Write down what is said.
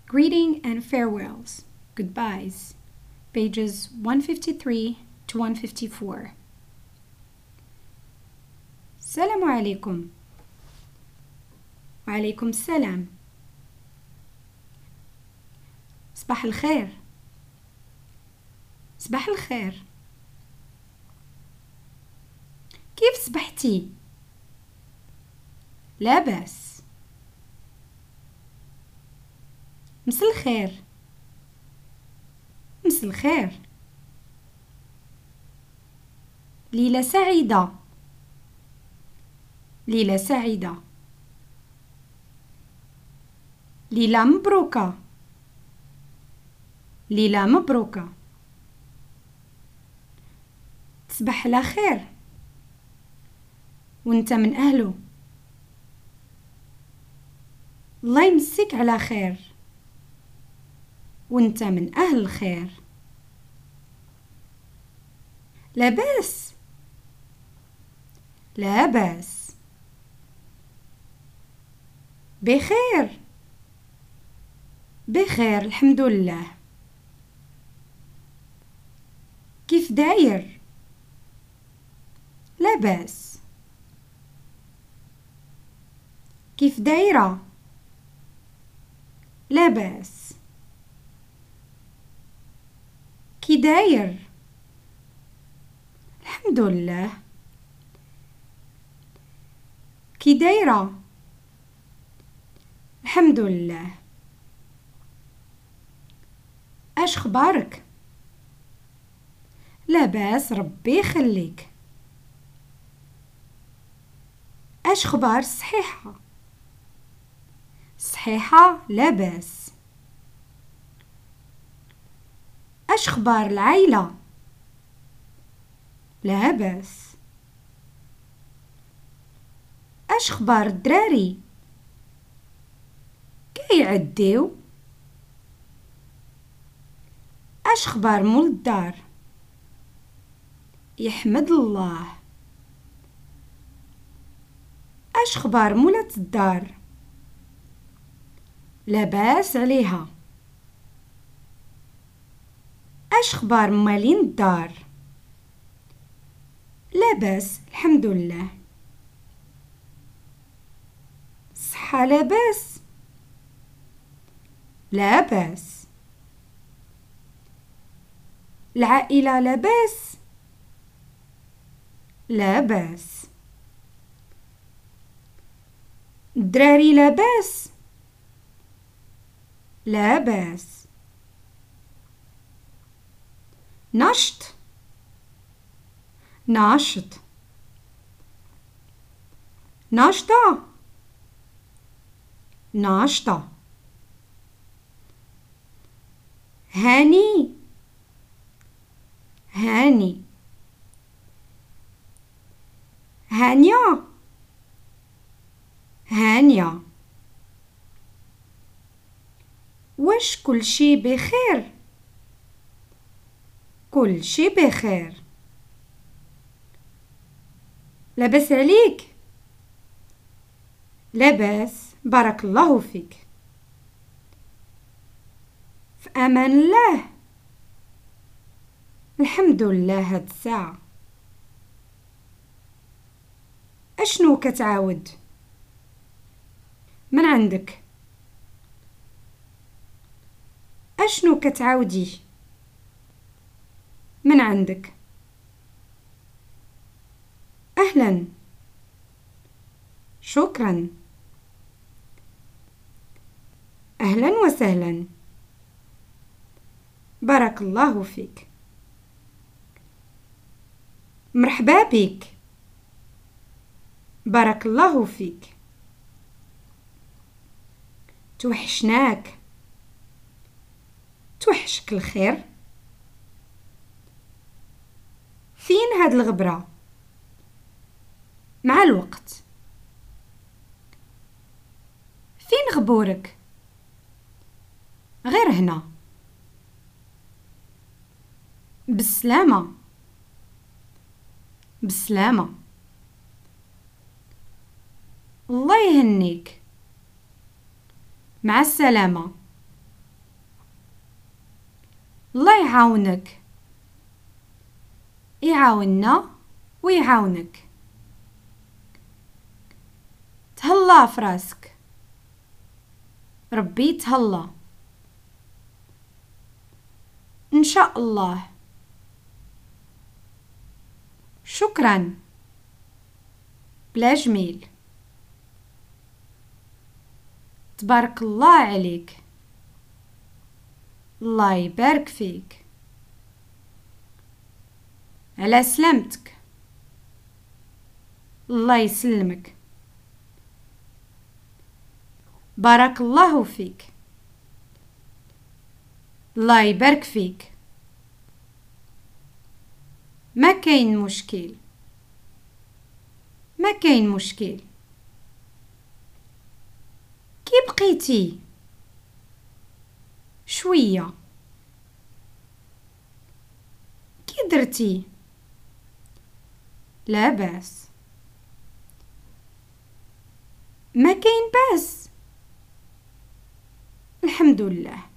Greeting and farewells. Goodbyes. Pages 153 to 154. السلام عليكم. وعليكم السلام. صباح الخير. صباح الخير. كيف صبحتي؟ لا بأس. مس الخير. مس الخير. ليلة سعيدة. ليلة سعيدة. ليلة مبروكة. ليلة مبروكة. تصبح على خير وانت من أهله. الله يمسك على خير وانت من أهل الخير. لا بأس. لا بأس. بخير. بخير الحمد لله. كيف داير؟ لا بأس. كيف دايرة؟ لا بأس. كي داير؟ الحمد لله. كي دايرة؟ الحمد لله. اش خبارك؟ لا باس ربي يخليك. اش خبار الصحيحة؟ صحيحة لا باس. اش خبار العائلة؟ لا باس. اش خبار الدراري؟ كيعديو؟ اش خبار مول الدار؟ يحمد الله. اش خبار مولات الدار؟ لاباس عليها. اش خبار مالين الدار؟ لاباس الحمد لله. صحة لاباس؟ لاباس. العائلة لاباس؟ لاباس. الدراري لاباس؟ لاباس. نشط. ناشط. ناشطة. ناشطة. هاني. هاني. هانية. هانية. واش كل شي بخير؟ كل شي بخير. لاباس عليك؟ لاباس بارك الله فيك. في امان الله. الحمد لله هاد الساعة. اشنو كتعاود؟ من عندك؟ اشنو كتعاودي؟ من عندك؟ اهلا. شكرا. اهلا وسهلا. بارك الله فيك. مرحبا بك. بارك الله فيك. توحشناك. توحشك الخير. فين هاد الغبرة؟ مع الوقت. فين غبورك؟ غير هنا. بالسلامة. بالسلامة. الله يهنيك. مع السلامة. الله يعاونك. يعاوننا ويعاونك. تهلا في راسك. ربي يتهلا. إن شاء الله. شكرا. بلا جميل. تبارك الله عليك. الله يبارك فيك. على سلامتك. الله يسلمك. بارك الله فيك. الله يبارك فيك. ما كاين مشكل. ما كاين مشكل. كي بقيتي؟ شوية. كي درتي؟ لا باس. ما كاين باس. الحمد لله.